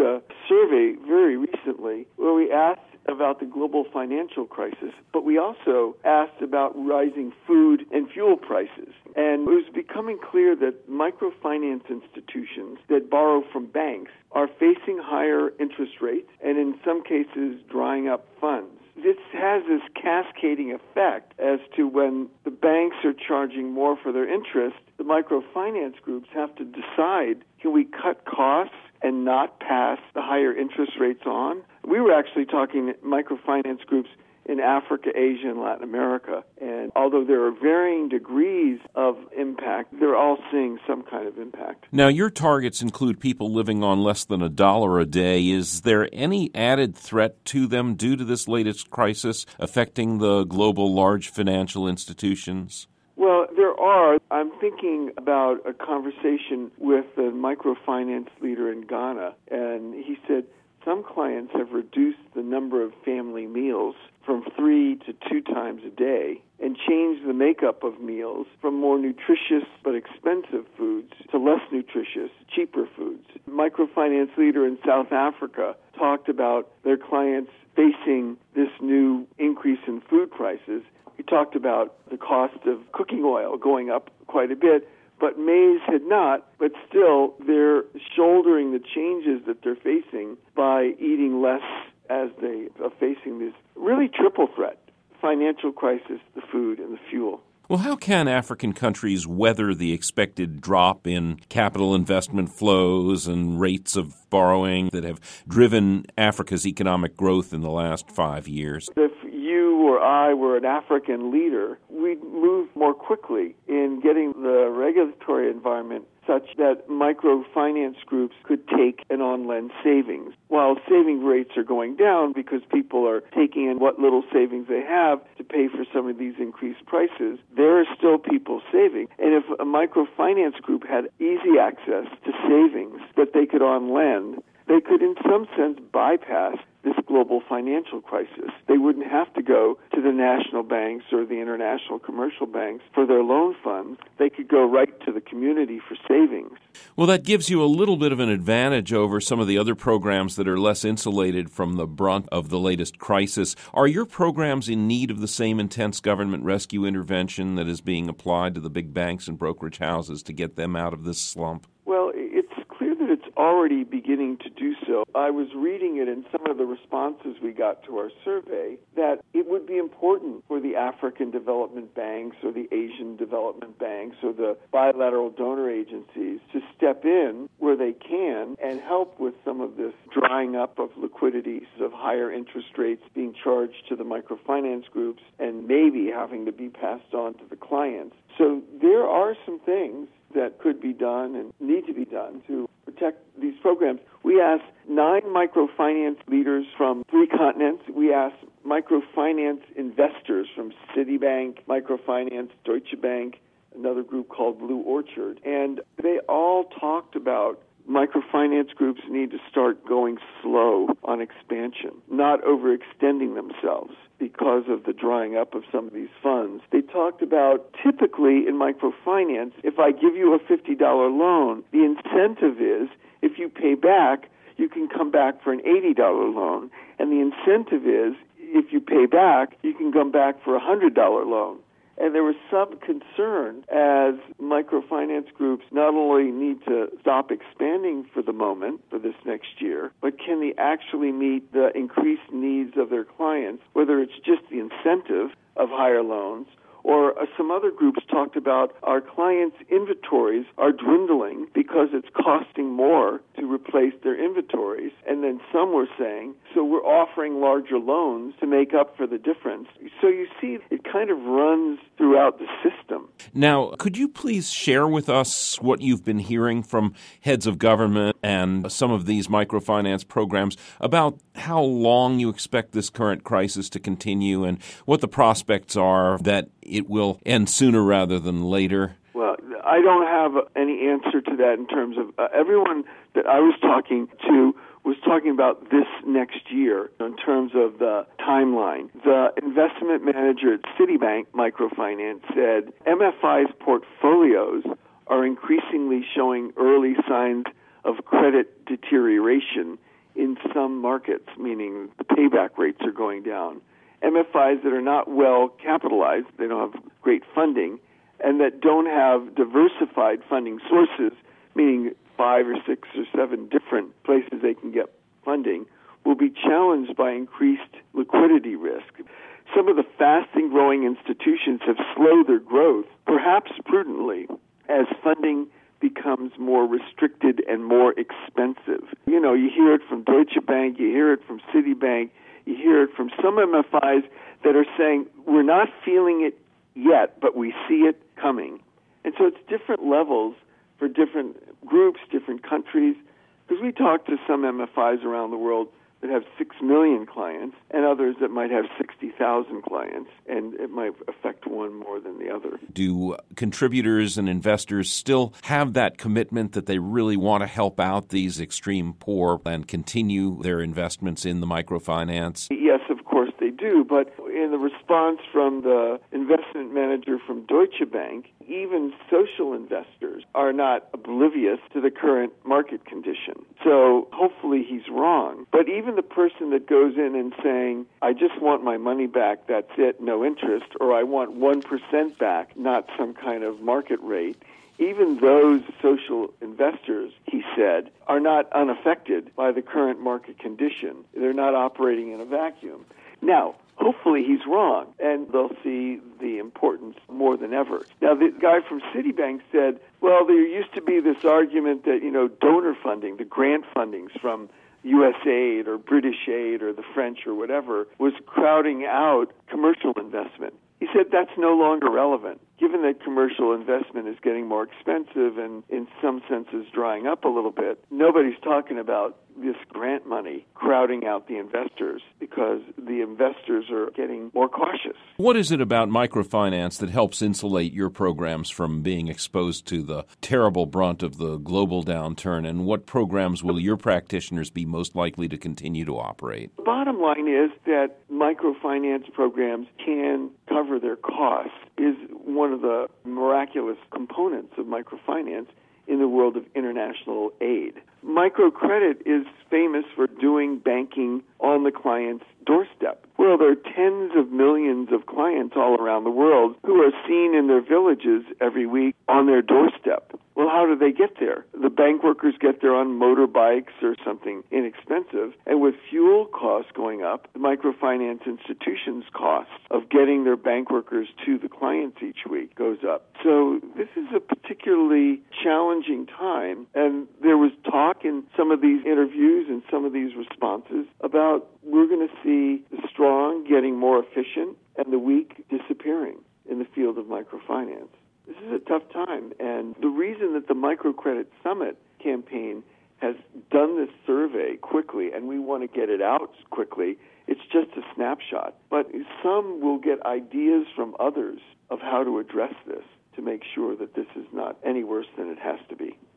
a survey very recently where we asked about the global financial crisis, but we also asked about rising food and fuel prices. And it was becoming clear that microfinance institutions that borrow from banks are facing higher interest rates and in some cases drying up funds. This has this cascading effect as to when the banks are charging more for their interest, the microfinance groups have to decide, can we cut costs and not pass the higher interest rates on? We were actually talking to microfinance groups in Africa, Asia, and Latin America. And although there are varying degrees of impact, they're all seeing some kind of impact. Now, your targets include people living on less than $1 a day. Is there any added threat to them due to this latest crisis affecting the global large financial institutions? Well, there are. I'm thinking about a conversation with a microfinance leader in Ghana, and he said some clients have reduced the number of family meals from 3 to 2 times a day and changed the makeup of meals from more nutritious but expensive foods to less nutritious, cheaper foods. A microfinance leader in South Africa talked about their clients facing this new increase in food prices. He talked about the cost of cooking oil going up quite a bit, but maize had not, but still they're shouldering the changes that they're facing by eating less as they are facing this really triple threat: financial crisis, the food, and the fuel. Well, how can African countries weather the expected drop in capital investment flows and rates of borrowing that have driven Africa's economic growth in the last 5 years? If you or I were an African leader, we'd move more quickly in getting the regulatory environment such that microfinance groups could take and on-lend savings. While saving rates are going down because people are taking in what little savings they have to pay for some of these increased prices, there are still people saving. And if a microfinance group had easy access to savings that they could on-lend, they could in some sense bypass this global financial crisis. They wouldn't have to go to the national banks or the international commercial banks for their loan funds. They could go right to the community for savings. Well, that gives you a little bit of an advantage over some of the other programs that are less insulated from the brunt of the latest crisis. Are your programs in need of the same intense government rescue intervention that is being applied to the big banks and brokerage houses to get them out of this slump? Well, it's clear that it's already beginning to do so. I was reading it in some of the responses we got to our survey that it would be important for the African development banks or the Asian development banks or the bilateral donor agencies to step in where they can and help with some of this drying up of liquidity, of higher interest rates being charged to the microfinance groups and maybe having to be passed on to the clients. So there are some things that could be done and need to be done to protect these programs. We asked 9 microfinance leaders from 3 continents. We asked microfinance investors from Citibank, Microfinance, Deutsche Bank, another group called Blue Orchard. And they all talked about microfinance groups need to start going slow on expansion, not overextending themselves because of the drying up of some of these funds. They talked about typically in microfinance, if I give you a $50 loan, the incentive is if you pay back, you can come back for an $80 loan. And the incentive is if you pay back, you can come back for a $100 loan. And there was some concern as microfinance groups not only need to stop expanding for the moment, for this next year, but can they actually meet the increased needs of their clients, whether it's just the incentive of higher loans, or some other groups talked about our clients' inventories are dwindling because it's costing more to replace their inventories. And then some were saying, so we're offering larger loans to make up for the difference. So you see, it kind of runs throughout the system. Now, could you please share with us what you've been hearing from heads of government and some of these microfinance programs about how long you expect this current crisis to continue and what the prospects are that it will end sooner rather than later? Well, I don't have any answer to that in terms of everyone that I was talking to was talking about this next year in terms of the timeline. The investment manager at Citibank Microfinance said MFI's portfolios are increasingly showing early signs of credit deterioration in some markets, meaning the payback rates are going down. MFIs that are not well capitalized, they don't have great funding, and that don't have diversified funding sources, meaning 5 or 6 or 7 different places they can get funding, will be challenged by increased liquidity risk. Some of the fast-growing institutions have slowed their growth, perhaps prudently, as funding becomes more restricted and more expensive. You know, you hear it from Deutsche Bank, you hear it from Citibank, you hear it from some MFIs that are saying, we're not feeling it yet, but we see it coming. And so it's different levels for different groups, different countries, because we talk to some MFIs around the world that have 6 million clients and others that might have 60,000 clients, and it might affect one more than the other. Do contributors and investors still have that commitment that they really want to help out these extreme poor and continue their investments in the microfinance? Yes, of course they do, but in the response from the investment manager from Deutsche Bank, even social investors are not oblivious to the current market condition. So hopefully he's wrong. But even the person that goes in and saying, I just want my money back, that's it, no interest, or I want 1% back, not some kind of market rate, even those social investors, he said, are not unaffected by the current market condition. They're not operating in a vacuum. Now, hopefully he's wrong, and they'll see the importance more than ever. Now, the guy from Citibank said, well, there used to be this argument that, donor funding, the grant fundings from USAID or British Aid or the French or whatever, was crowding out commercial investment. He said that's no longer relevant. Given that commercial investment is getting more expensive and in some senses drying up a little bit, nobody's talking about this grant money crowding out the investors because the investors are getting more cautious. What is it about microfinance that helps insulate your programs from being exposed to the terrible brunt of the global downturn, and what programs will your practitioners be most likely to continue to operate? The bottom line is that microfinance programs can cover their costs is one of the miraculous components of microfinance in the world of international aid. Microcredit is famous for doing banking on the client's doorstep. Well, there are tens of millions of clients all around the world who are seen in their villages every week on their doorstep. Well, how do they get there? The bank workers get there on motorbikes or something inexpensive. And with fuel costs going up, the microfinance institutions' cost of getting their bank workers to the clients each week goes up. So this is a particularly challenging time. And there was talk in some of these interviews and some of these responses about we're going to see the strong getting more efficient and the weak disappearing in the field of microfinance. This is a tough time, and the reason that the Microcredit Summit campaign has done this survey quickly, and we want to get it out quickly, it's just a snapshot. But some will get ideas from others of how to address this to make sure that this is not any worse than it has to be.